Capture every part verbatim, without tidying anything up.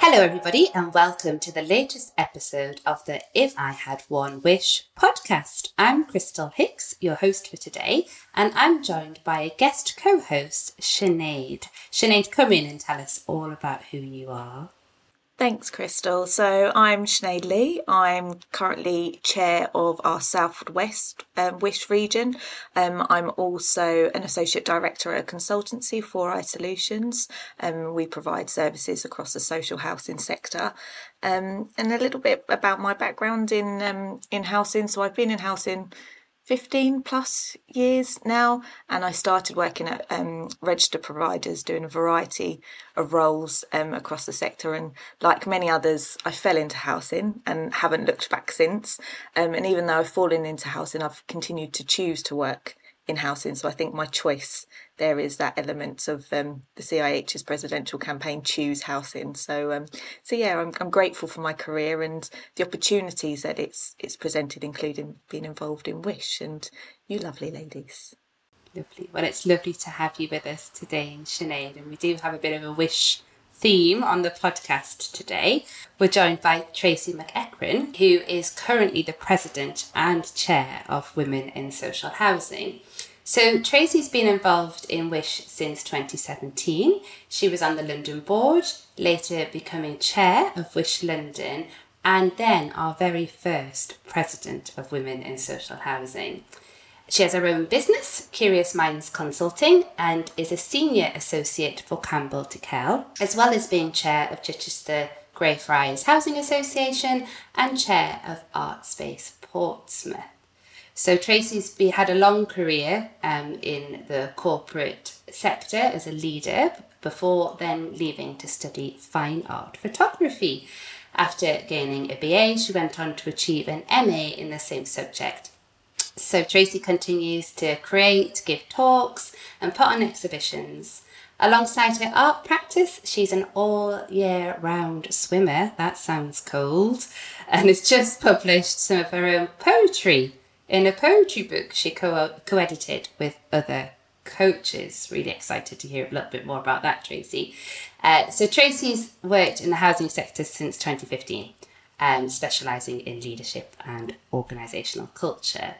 Hello everybody and welcome to the latest episode of the If I Had One Wish podcast. I'm Crystal Hicks, your host for today, and I'm joined by a guest co-host, Sinead. Sinead, come in and tell us all about who you are. Thanks, Crystal. So I'm Sinead Lee. I'm currently chair of our South West um, Wish region. Um, I'm also an associate director at a consultancy, Four Eye Solutions. Um, we provide services across the social housing sector. Um, and a little bit about my background in um, in housing. So I've been in housing fifteen plus years now, and I started working at um, registered providers doing a variety of roles um, across the sector, and like many others I fell into housing and haven't looked back since, um, and even though I've fallen into housing, I've continued to choose to work in housing. So I think my choice there is that element of um, the C I H's presidential campaign, Choose Housing. So um, so yeah, I'm, I'm grateful for my career and the opportunities that it's it's presented, including being involved in Wish and you lovely ladies. Lovely. Well, it's lovely to have you with us today, Sinead, and we do have a bit of a Wish theme on the podcast today. We're joined by Tracy McEachran, who is currently the president and chair of Women in Social Housing. So Tracy's been involved in Wish since twenty seventeen. She was on the London board, later becoming chair of Wish London, and then our very first president of Women in Social Housing. She has her own business, Curious Minds Consulting, and is a senior associate for Campbell to Kell, as well as being chair of Chichester Greyfriars Housing Association and chair of Art Space Portsmouth. So Tracy's be, had a long career um, in the corporate sector as a leader before then leaving to study fine art photography. After gaining a B A, she went on to achieve an M A in the same subject. So Tracy continues to create, give talks and put on exhibitions. Alongside her art practice, she's an all-year-round swimmer. That sounds cold. And has just published some of her own poetry in a poetry book she co- co-edited with other coaches. Really excited to hear a little bit more about that, Tracy. Uh, so Tracy's worked in the housing sector since twenty fifteen, um, specialising in leadership and organisational culture.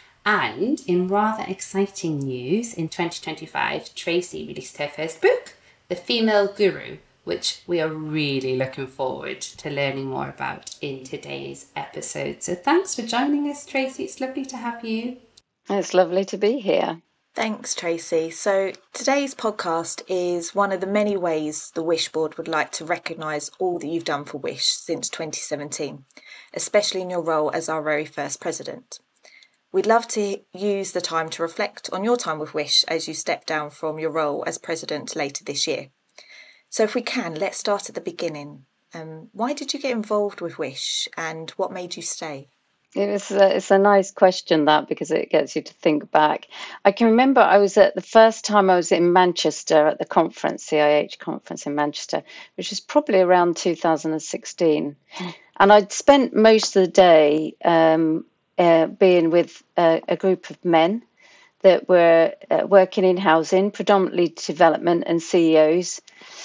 And in rather exciting news, in twenty twenty-five, Tracy released her first book, The Female Guru, which we are really looking forward to learning more about in today's episode. So thanks for joining us, Tracy. It's lovely to have you. It's lovely to be here. Thanks, Tracy. So today's podcast is one of the many ways the Wish Board would like to recognise all that you've done for Wish since twenty seventeen, especially in your role as our very first president. We'd love to use the time to reflect on your time with Wish as you step down from your role as president later this year. So if we can, let's start at the beginning. Um, why did you get involved with Wish and what made you stay? It was a, it's a nice question, that, because it gets you to think back. I can remember I was at the first time I was in Manchester at the conference, C I H conference in Manchester, which was probably around two thousand sixteen. And I'd spent most of the day um, uh, being with a, a group of men that were uh, working in housing, predominantly development and C E Os.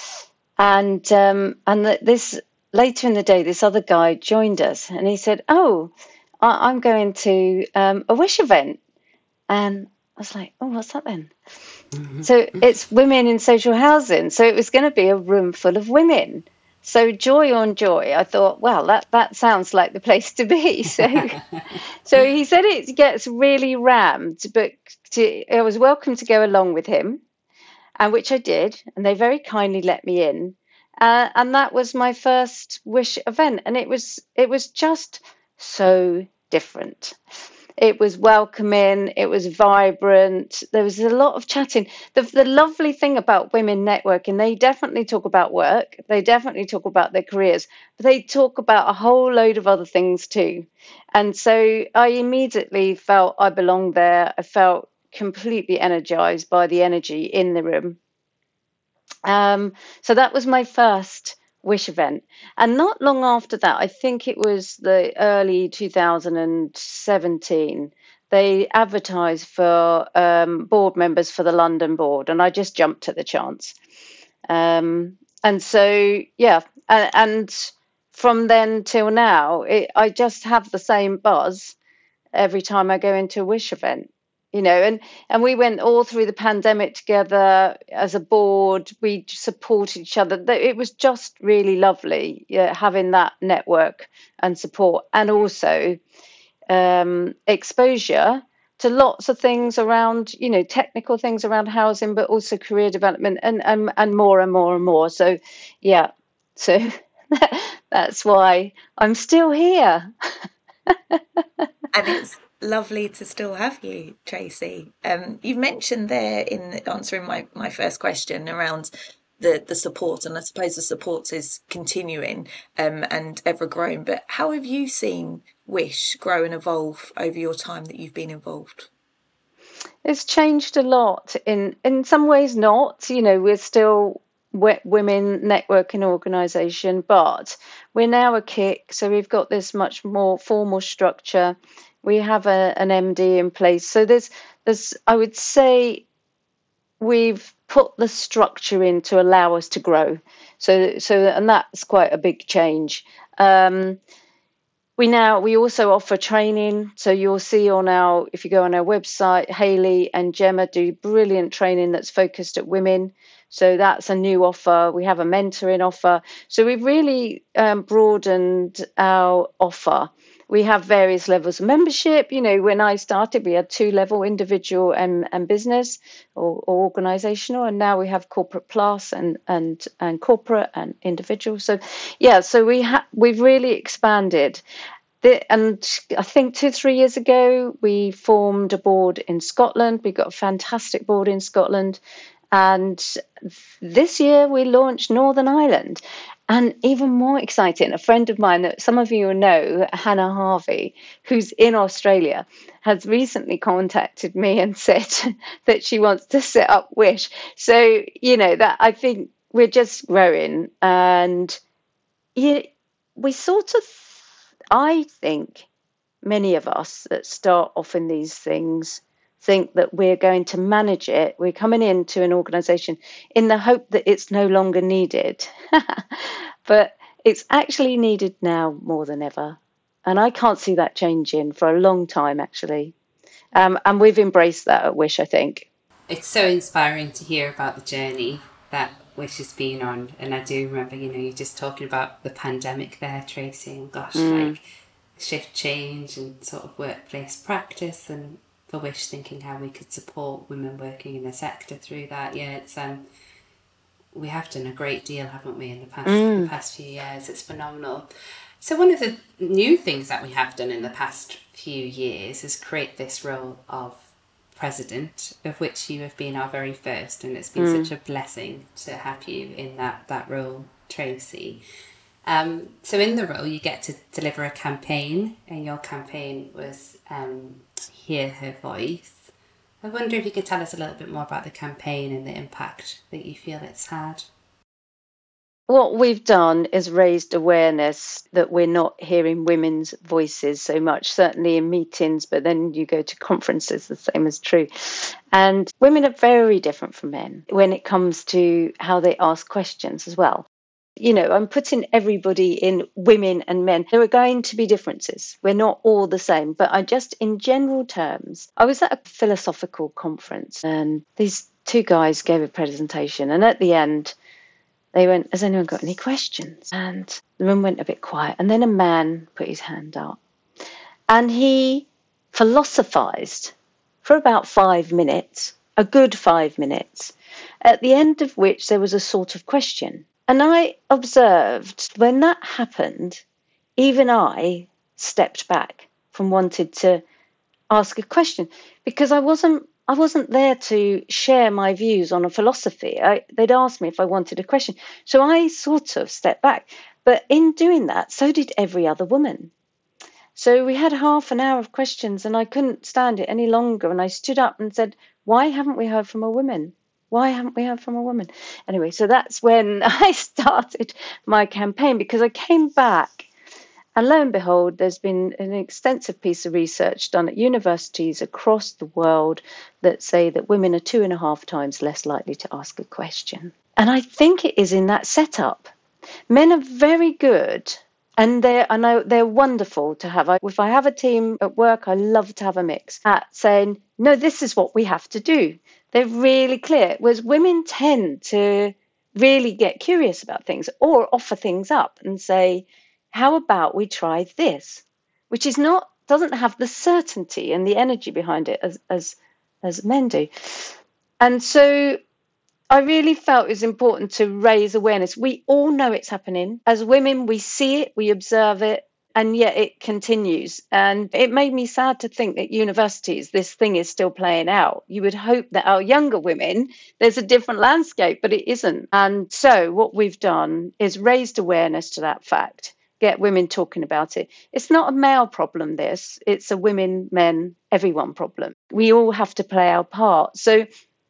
And um, and the, this later in the day, this other guy joined us, and he said, "Oh, I, I'm going to um, a Wish event," and I was like, "Oh, what's that then?" Mm-hmm. So it's Women in Social Housing. So it was going to be a room full of women. So joy on joy. I thought, well, that that sounds like the place to be. So, so he said it gets really rammed, but to, I was welcome to go along with him. And which I did, and they very kindly let me in, uh, and that was my first Wish event, and it was it was just so different. It was welcoming, it was vibrant, there was a lot of chatting. The, the lovely thing about women networking, they definitely talk about work, they definitely talk about their careers, but they talk about a whole load of other things too. And so I immediately felt I belonged there. I felt completely energized by the energy in the room. Um, so that was my first Wish event. And not long after that, I think it was the early two thousand seventeen, they advertised for um, board members for the London board. And I just jumped at the chance. Um, and so, yeah, and, and from then till now, it, I just have the same buzz every time I go into a Wish event, you know, and, and we went all through the pandemic together as a board. We support each other. It was just really lovely, yeah, having that network and support, and also um, exposure to lots of things around, you know, technical things around housing, but also career development, and and, and more and more and more. So, yeah, so that's why I'm still here. And it's lovely to still have you, Tracy. Um, you mentioned there in answering my, my first question around the, the support, and I suppose the support is continuing um, and ever growing. But how have you seen Wish grow and evolve over your time that you've been involved? It's changed a lot. In in some ways, not. You know, we're still women networking organisation, but we're now a kick, so we've got this much more formal structure. We have a, an M D in place, so there's there's I would say we've put the structure in to allow us to grow. So so and that's quite a big change. Um, we now we also offer training, so you'll see on our if you go on our website, Hayley and Gemma do brilliant training that's focused at women. So that's a new offer. We have a mentoring offer. So we've really um, broadened our offer. We have various levels of membership. You know, when I started, we had two level, individual and, and business or, or organizational. And now we have corporate plus and, and, and corporate and individual. So, yeah, so we ha- we've really expanded. The, and I think two, three years ago, we formed a board in Scotland. We've got a fantastic board in Scotland. And this year we launched Northern Ireland. And even more exciting, a friend of mine that some of you know, Hannah Harvey, who's in Australia, has recently contacted me and said that she wants to set up Wish. So, you know, that I think we're just growing. And yeah, we sort of, I think many of us that start off in these things think that we're going to manage it. We're coming into an organisation in the hope that it's no longer needed. But it's actually needed now more than ever. And I can't see that changing for a long time, actually. Um, and we've embraced that at Wish, I think. It's so inspiring to hear about the journey that Wish has been on. And I do remember, you know, you're just talking about the pandemic there, Tracy, and gosh, mm. like shift change and sort of workplace practice, and for Wish thinking how we could support women working in the sector through that. Yeah, it's um, we have done a great deal, haven't we, in the past mm. the past few years. It's phenomenal. So one of the new things that we have done in the past few years is create this role of president, of which you have been our very first, and it's been mm. such a blessing to have you in that that role, Tracy. Um, so in the role, you get to deliver a campaign, and your campaign was um, Hear Her Voice. I wonder if you could tell us a little bit more about the campaign and the impact that you feel it's had. What we've done is raised awareness that we're not hearing women's voices so much, certainly in meetings, but then you go to conferences, the same is true. And women are very different from men when it comes to how they ask questions as well. You know, I'm putting everybody in women and men. There are going to be differences. We're not all the same. But I just, in general terms, I was at a philosophical conference and these two guys gave a presentation. And at the end, they went, has anyone got any questions? And the room went a bit quiet. And then a man put his hand up and he philosophized for about five minutes, a good five minutes, at the end of which there was a sort of question. And I observed when that happened, even I stepped back from wanting to ask a question because I wasn't I wasn't there to share my views on a philosophy. I, they'd asked me if I wanted a question. So I sort of stepped back. But in doing that, so did every other woman. So we had half an hour of questions and I couldn't stand it any longer. And I stood up and said, why haven't we heard from a woman? Why haven't we heard from a woman? Anyway, so that's when I started my campaign because I came back and lo and behold, there's been an extensive piece of research done at universities across the world that say that women are two and a half times less likely to ask a question. And I think it is in that setup. Men are very good, and they're, I know they're wonderful to have. If I have a team at work, I love to have a mix at saying, no, this is what we have to do. They're really clear. Whereas women tend to really get curious about things or offer things up and say, how about we try this? Which is not, doesn't have the certainty and the energy behind it as, as, as men do. And so I really felt it was important to raise awareness. We all know it's happening. As women, we see it, we observe it, and yet it continues. And it made me sad to think that universities, this thing is still playing out. You would hope that our younger women, there's a different landscape, but it isn't. And so what we've done is raised awareness to that fact, get women talking about it. It's not a male problem, this. It's a women, men, everyone problem. We all have to play our part. So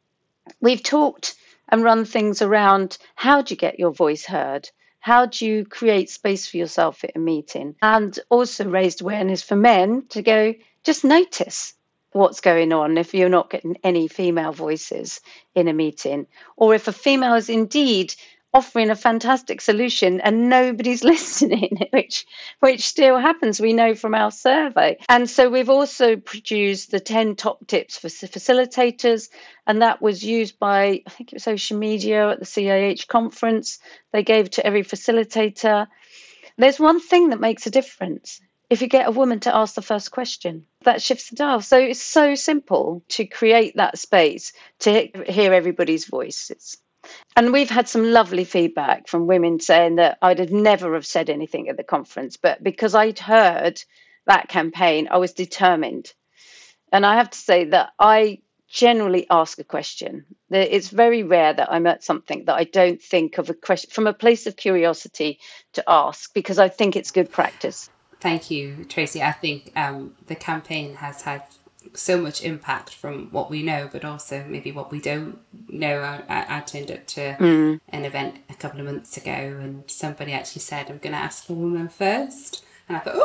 we've talked and run things around, how do you get your voice heard? How do you create space for yourself at a meeting? And also raised awareness for men to go, just notice what's going on if you're not getting any female voices in a meeting. Or if a female is indeed offering a fantastic solution and nobody's listening, which which still happens, we know from our survey. And so we've also produced the ten top tips for facilitators, and that was used by, I think it was social media at the C I H conference. They gave it to every facilitator. There's one thing that makes a difference. If you get a woman to ask the first question, that shifts the dial. So it's so simple to create that space to hear everybody's voices. And we've had some lovely feedback from women saying that I'd have never have said anything at the conference, but because I'd heard that campaign, I was determined. And I have to say that I generally ask a question. It's very rare that I'm at something that I don't think of a question from a place of curiosity to ask, because I think it's good practice. Thank you, Tracy. I think um, the campaign has had so much impact from what we know, but also maybe what we don't know. I, I turned up to mm. an event a couple of months ago and somebody actually said, I'm going to ask a woman first. And I thought,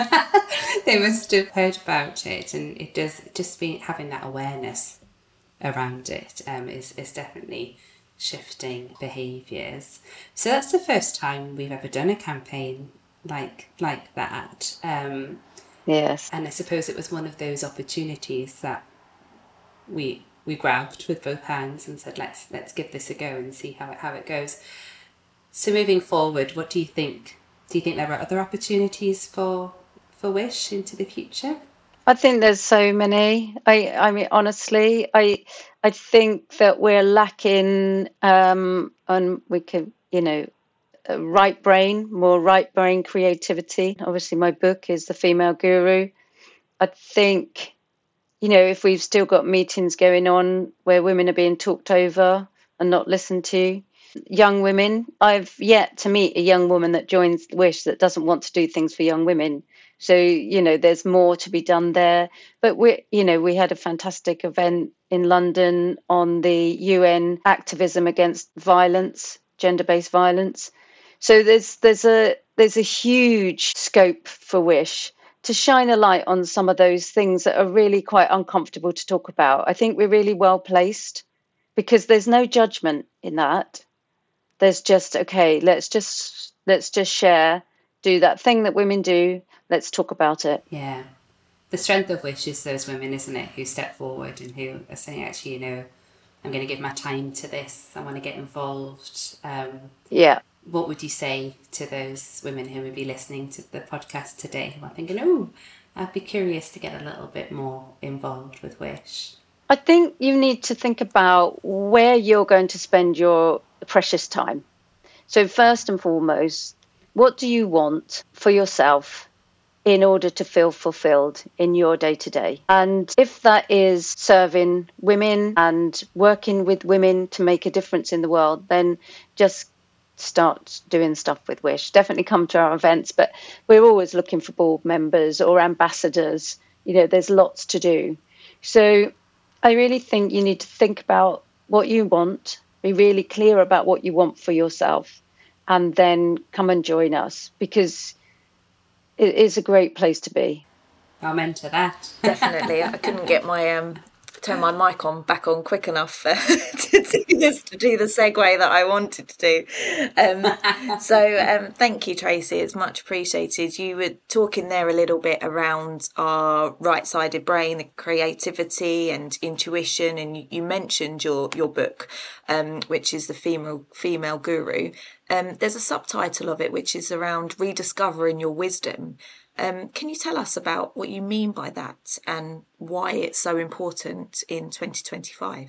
oh, they must have heard about it. And it does, just be having that awareness around it um, is, is definitely shifting behaviours. So that's the first time we've ever done a campaign like like that. Um, yes. And I suppose it was one of those opportunities that we we grabbed with both hands and said, let's let's give this a go and see how it how it goes. So moving forward, what do you think? Do you think there are other opportunities for for Wish into the future? I think there's so many. I I mean, honestly, I I think that we're lacking, um, and we could, you know, right brain, more right brain creativity. Obviously, my book is The Female Guru. I think, you know, if we've still got meetings going on where women are being talked over and not listened to, young women, I've yet to meet a young woman that joins Wish that doesn't want to do things for young women. So, you know, there's more to be done there. But we, you know, we had a fantastic event in London on the U N activism against violence, gender-based violence. So there's there's a there's a huge scope for Wish to shine a light on some of those things that are really quite uncomfortable to talk about. I think we're really well placed because there's no judgment in that. There's just, okay, let's just let's just share, do that thing that women do. Let's talk about it. Yeah. The strength of Wish is those women, isn't it, who step forward and who are saying, actually, you know, I'm going to give my time to this. I want to get involved. Um, yeah. What would you say to those women who would be listening to the podcast today who are thinking, oh, I'd be curious to get a little bit more involved with Wish? I think you need to think about where you're going to spend your precious time. So first and foremost, what do you want for yourself in order to feel fulfilled in your day-to-day? And if that is serving women and working with women to make a difference in the world, then just start doing stuff with Wish. Definitely come to our events, but we're always looking for board members or ambassadors. You know, there's lots to do. So I really think you need to think about what you want, be really clear about what you want for yourself, and then come and join us, because it is a great place to be. I'll mentor that. Definitely. I couldn't get my um turn my mic on back on quick enough uh, to do this, to do the segue that I wanted to do. Um, so um, thank you, Tracy. It's much appreciated. You were talking there a little bit around our right-sided brain, the creativity and intuition, and you, you mentioned your your book, um, which is the female female guru. Um, there's a subtitle of it which is around rediscovering your wisdom. Um, can you tell us about what you mean by that and why it's so important in twenty twenty-five?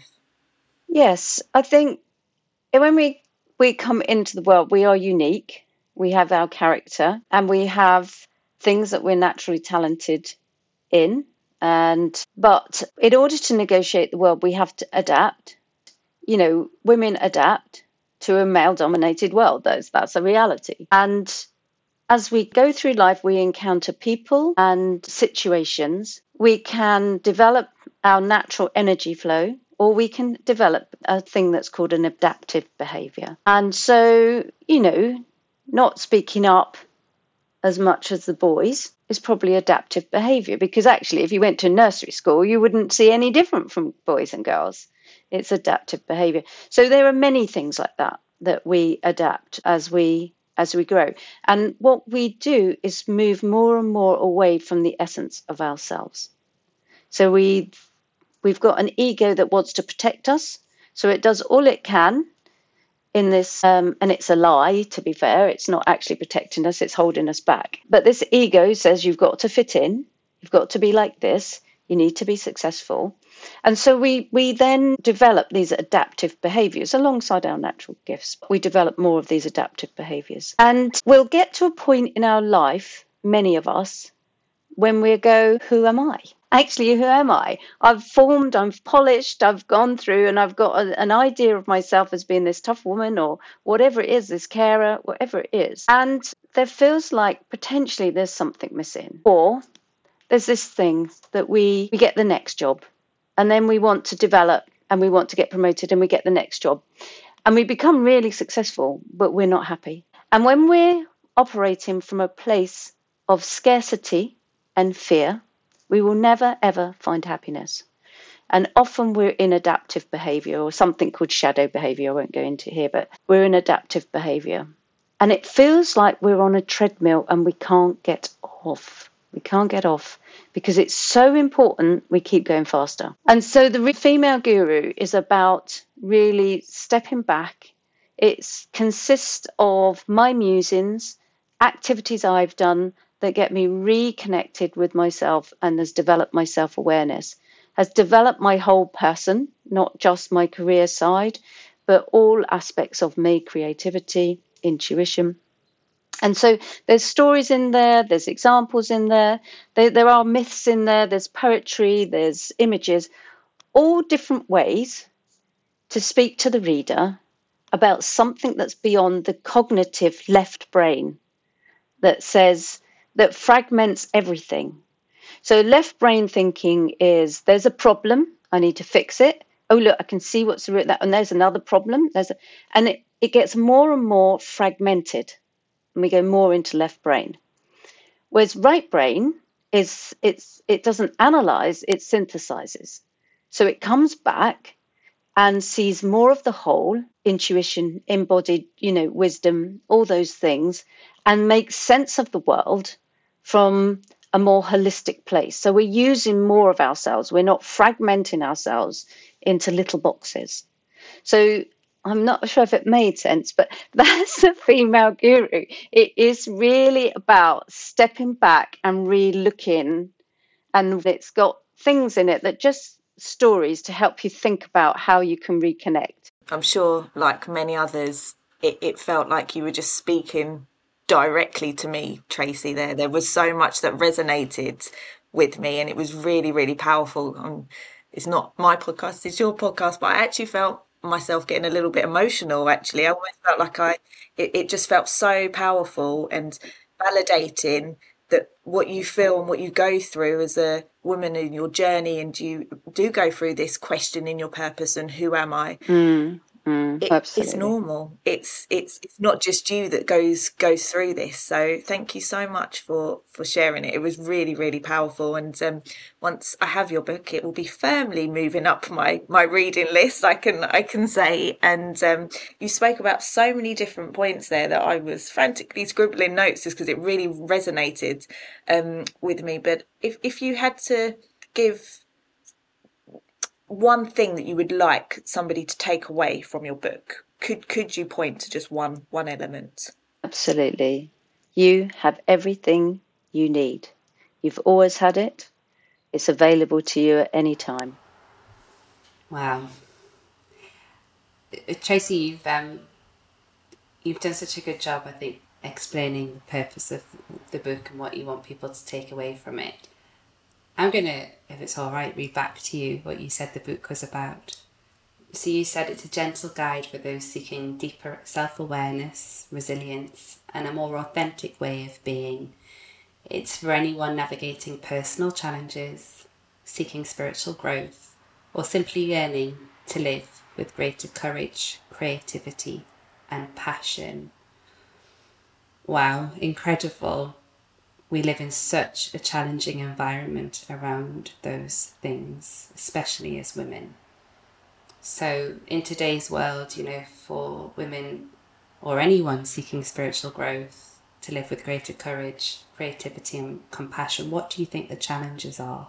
Yes, I think when we, we come into the world, we are unique. We have our character and we have things that we're naturally talented in. And but in order to negotiate the world, we have to adapt. You know, women adapt to a male-dominated world. That's, that's a reality. And as we go through life, we encounter people and situations. We can develop our natural energy flow, or we can develop a thing that's called an adaptive behavior. And so, you know, not speaking up as much as the boys is probably adaptive behavior, because actually, if you went to nursery school, you wouldn't see any different from boys and girls. It's adaptive behavior. So there are many things like that that we adapt as we as we grow. And what we do is move more and more away from the essence of ourselves. So we, we've got an ego that wants to protect us. So it does all it can in this, um, and it's a lie, to be fair. It's not actually protecting us, it's holding us back. But this ego says you've got to fit in, you've got to be like this, you need to be successful. And so we, we then develop these adaptive behaviors alongside our natural gifts. We develop more of these adaptive behaviors. And we'll get to a point in our life, many of us, when we go, who am I? Actually, who am I? I've formed, I'm polished, I've gone through, and I've got a, an idea of myself as being this tough woman or whatever it is, this carer, whatever it is. And there feels like potentially there's something missing. Or there's this thing that we, we get the next job. And then we want to develop and we want to get promoted and we get the next job. And we become really successful, but we're not happy. And when we're operating from a place of scarcity and fear, we will never, ever find happiness. And often we're in adaptive behavior, or something called shadow behavior. I won't go into here, but we're in adaptive behavior. And it feels like we're on a treadmill and we can't get off. We can't get off because it's so important we keep going faster. And so the female guru is about really stepping back. It consists of my musings, activities I've done that get me reconnected with myself and has developed my self-awareness, has developed my whole person, not just my career side, but all aspects of me, creativity, intuition. And so there's stories in there, there's examples in there, there, there are myths in there, there's poetry, there's images, all different ways to speak to the reader about something that's beyond the cognitive left brain that says, that fragments everything. So left brain thinking is, there's a problem, I need to fix it. Oh, look, I can see what's the root of that, and there's another problem. There's a, and it, it gets more and more fragmented. And we go more into left brain. Whereas right brain is it's it doesn't analyze, it synthesizes. So it comes back and sees more of the whole, intuition, embodied, you know, wisdom, all those things, and makes sense of the world from a more holistic place. So we're using more of ourselves. We're not fragmenting ourselves into little boxes. So I'm not sure if it made sense, but that's the female guru. It is really about stepping back and re-looking, and it's got things in it that just stories to help you think about how you can reconnect. I'm sure, like many others, it, it felt like you were just speaking directly to me, Tracy. There, there was so much that resonated with me, and it was really, really powerful. Um, it's not my podcast; it's your podcast. But I actually felt myself getting a little bit emotional. Actually, I almost felt like I, it, it just felt so powerful and validating that what you feel and what you go through as a woman in your journey, and you do go through this question in your purpose and who am I? Mm. Mm, it, absolutely. it's normal. It's it's it's not just you that goes goes through this. So thank you so much for for sharing it. It was really really powerful. And um, once I have your book, it will be firmly moving up my my reading list. I can I can say. And um, you spoke about so many different points there that I was frantically scribbling notes just because it really resonated um, with me. But if if you had to give one thing that you would like somebody to take away from your book, could could you point to just one one element? Absolutely. You have everything you need. You've always had it. It's available to you at any time. Wow. Tracy, you've um, you've done such a good job, I think, explaining the purpose of the book and what you want people to take away from it. I'm going to, if it's all right, read back to you what you said the book was about. So you said it's a gentle guide for those seeking deeper self-awareness, resilience, and a more authentic way of being. It's for anyone navigating personal challenges, seeking spiritual growth, or simply yearning to live with greater courage, creativity, and passion. Wow, incredible. We live in such a challenging environment around those things, especially as women. So in today's world, you know, for women or anyone seeking spiritual growth, to live with greater courage, creativity and compassion, what do you think the challenges are?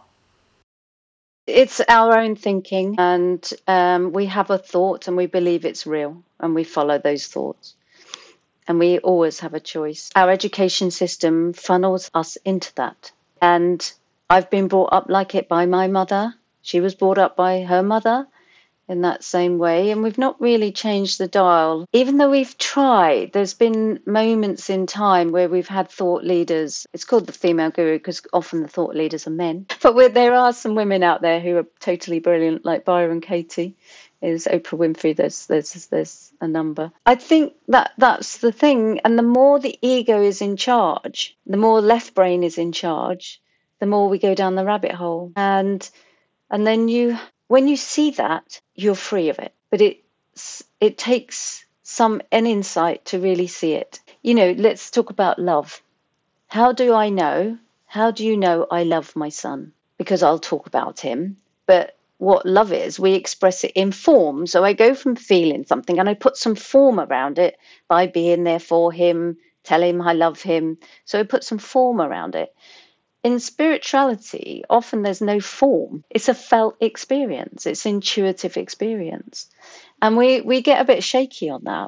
It's our own thinking, and um, we have a thought and we believe it's real and we follow those thoughts. And we always have a choice. Our education system funnels us into that. And I've been brought up like it by my mother. She was brought up by her mother in that same way. And we've not really changed the dial. Even though we've tried, there's been moments in time where we've had thought leaders. It's called the female guru because often the thought leaders are men. But there are some women out there who are totally brilliant, like Byron Katie. Is Oprah Winfrey. There's there's there's a number. I think that that's the thing. And the more the ego is in charge, the more left brain is in charge, the more we go down the rabbit hole. And and then you, when you see that, you're free of it. But it it takes some an insight to really see it. You know, let's talk about love. How do I know? How do you know I love my son? Because I'll talk about him, but what love is, we express it in form. So I go from feeling something and I put some form around it by being there for him, tell him I love him. So I put some form around it. In spirituality, often there's no form. It's a felt experience. It's intuitive experience. And we, we get a bit shaky on that.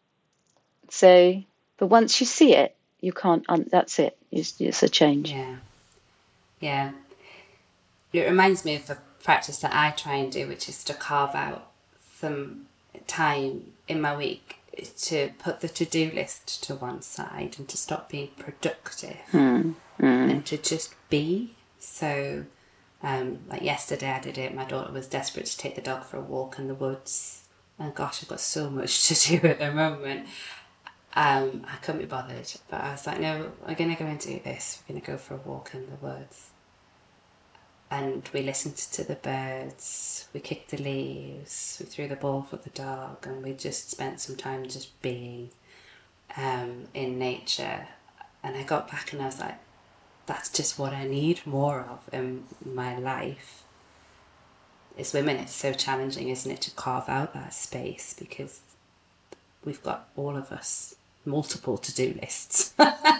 So, but once you see it, you can't, um, that's it. It's, it's a change. Yeah. Yeah. It reminds me of a practice that I try and do, which is to carve out some time in my week to put the to-do list to one side and to stop being productive mm, mm. and to just be. So um, like yesterday I did it. My daughter was desperate to take the dog for a walk in the woods, and gosh, I've got so much to do at the moment. um, I couldn't be bothered, but I was like, no, we're going to go and do this. We're going to go for a walk in the woods. And we listened to the birds, we kicked the leaves, we threw the ball for the dog, and we just spent some time just being um, in nature. And I got back and I was like, that's just what I need more of in my life. As women, it's so challenging, isn't it, to carve out that space, because we've got, all of us, multiple to-do lists.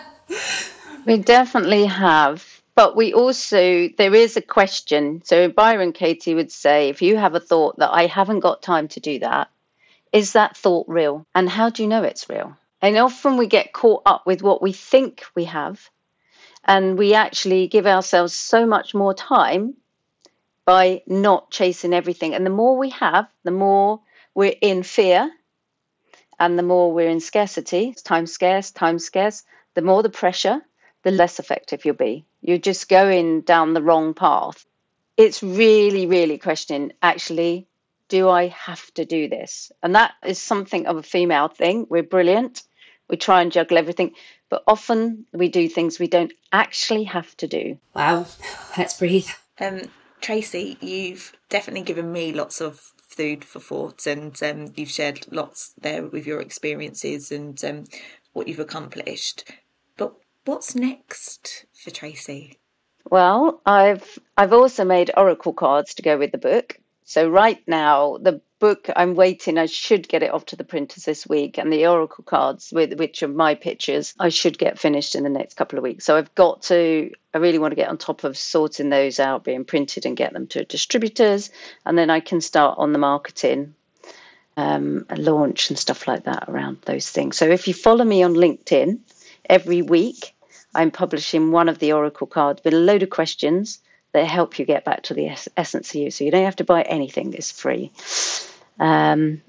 We definitely have. But we also, there is a question. So Byron Katie would say, if you have a thought that I haven't got time to do that, is that thought real? And how do you know it's real? And often we get caught up with what we think we have, and we actually give ourselves so much more time by not chasing everything. And the more we have, the more we're in fear, and the more we're in scarcity. It's time scarce, time scarce. The more the pressure, the less effective you'll be. You're just going down the wrong path. It's really, really questioning, actually, do I have to do this? And that is something of a female thing. We're brilliant. We try and juggle everything. But often we do things we don't actually have to do. Wow, let's breathe. Um, Tracy, you've definitely given me lots of food for thought, and um, you've shared lots there with your experiences and um, what you've accomplished. But what's next for Tracy? Well, I've I've also made oracle cards to go with the book. So right now, the book, I'm waiting. I should get it off to the printers this week, and the oracle cards, with which are my pictures, I should get finished in the next couple of weeks. So I've got to. I really want to get on top of sorting those out, being printed, and get them to distributors, and then I can start on the marketing, um, and launch and stuff like that around those things. So if you follow me on LinkedIn, every week I'm publishing one of the oracle cards with a load of questions that help you get back to the es- essence of you. So you don't have to buy anything. It's free. Um,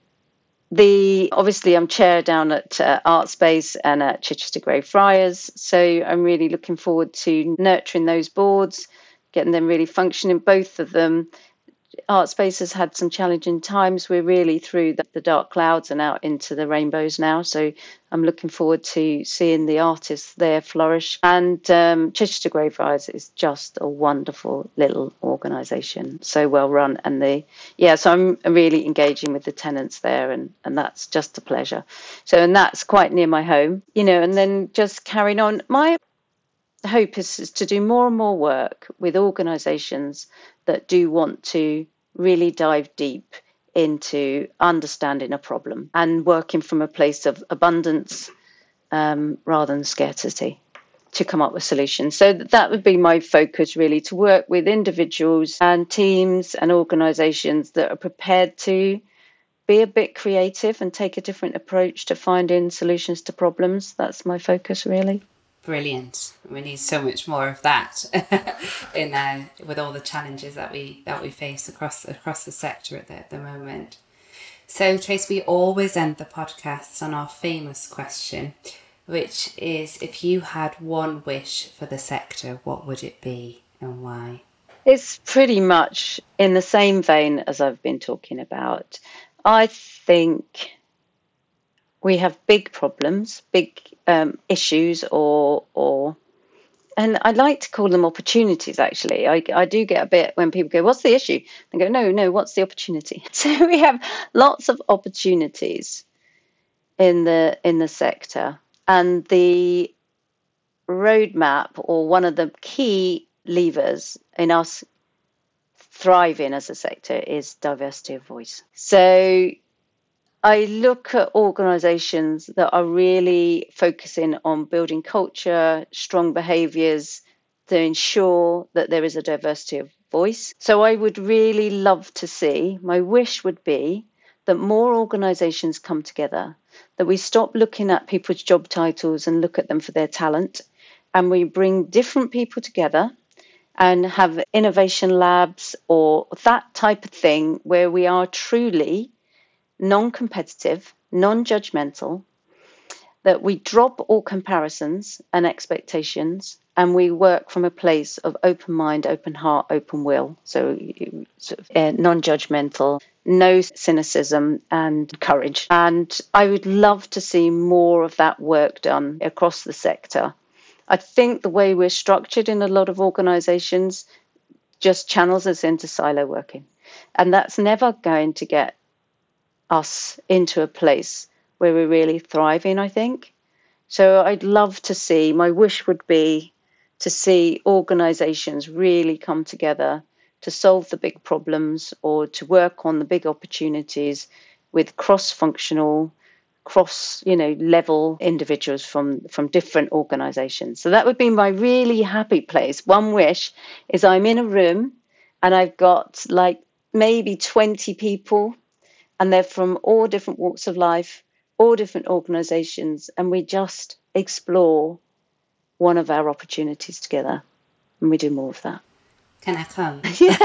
the obviously I'm chair down at uh, Artspace and at Chichester Grey Friars. So I'm really looking forward to nurturing those boards, getting them really functioning, both of them. Artspace has had some challenging times. We're really through the, the dark clouds and out into the rainbows now. So I'm looking forward to seeing the artists there flourish. And um, Chichester Grey Friars is just a wonderful little organisation, so well run. And the yeah, so I'm really engaging with the tenants there, and, and that's just a pleasure. So, and that's quite near my home, you know, and then just carrying on. My hope is, is to do more and more work with organisations that do want to really dive deep into understanding a problem and working from a place of abundance um, rather than scarcity to come up with solutions. So that would be my focus, really, to work with individuals and teams and organisations that are prepared to be a bit creative and take a different approach to finding solutions to problems. That's my focus, really. Brilliant. We need so much more of that in uh, with all the challenges that we that we face across across the sector at the, at the moment. So, Tracy, we always end the podcasts on our famous question, which is, if you had one wish for the sector, what would it be and why? It's pretty much in the same vein as I've been talking about. I think we have big problems, big um, issues, or or, and I like to call them opportunities. Actually, I I do get a bit when people go, "What's the issue?" I go, "No, no, what's the opportunity?" So we have lots of opportunities in the in the sector, and the roadmap, or one of the key levers in us thriving as a sector, is diversity of voice. So I look at organisations that are really focusing on building culture, strong behaviours to ensure that there is a diversity of voice. So I would really love to see, my wish would be that more organisations come together, that we stop looking at people's job titles and look at them for their talent, and we bring different people together and have innovation labs or that type of thing where we are truly non-competitive, non-judgmental, that we drop all comparisons and expectations, and we work from a place of open mind, open heart, open will. So sort of, uh, non-judgmental, no cynicism, and courage. And I would love to see more of that work done across the sector. I think the way we're structured in a lot of organisations just channels us into silo working. And that's never going to get us into a place where we're really thriving, I think. So I'd love to see, my wish would be to see organisations really come together to solve the big problems or to work on the big opportunities with cross-functional, cross, you know, level individuals from, from different organisations. So that would be my really happy place. One wish is I'm in a room and I've got like maybe twenty people, and they're from all different walks of life, all different organisations, and we just explore one of our opportunities together, and we do more of that. Can I come?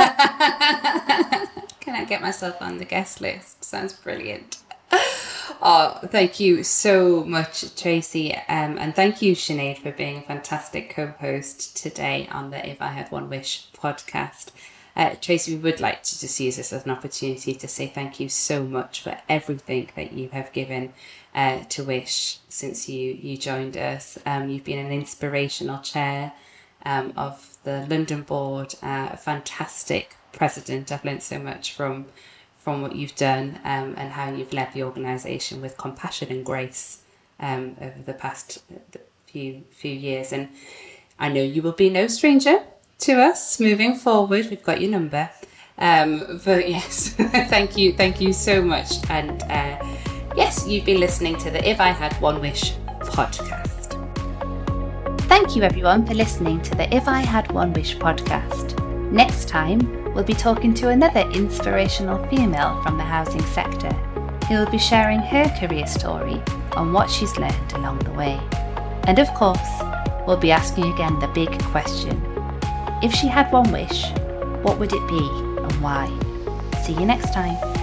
Yeah. Can I get myself on the guest list? Sounds brilliant. Oh, thank you so much, Tracy, um, and thank you, Sinead, for being a fantastic co-host today on the If I Had One Wish podcast. Uh, Tracy, we would like to just use this as an opportunity to say thank you so much for everything that you have given uh, to Wish since you, you joined us. Um, you've been an inspirational chair um, of the London board, uh, a fantastic president. I've learned so much from from what you've done um, and how you've led the organisation with compassion and grace um, over the past few few years. And I know you will be no stranger to us moving forward. We've got your number. Um, but yes, thank you, thank you so much. And uh, yes, you've been listening to the If I Had One Wish podcast. Thank you everyone for listening to the If I Had One Wish podcast. Next time, we'll be talking to another inspirational female from the housing sector who will be sharing her career story on what she's learned along the way. And of course, we'll be asking again the big question. If she had one wish, what would it be and why? See you next time.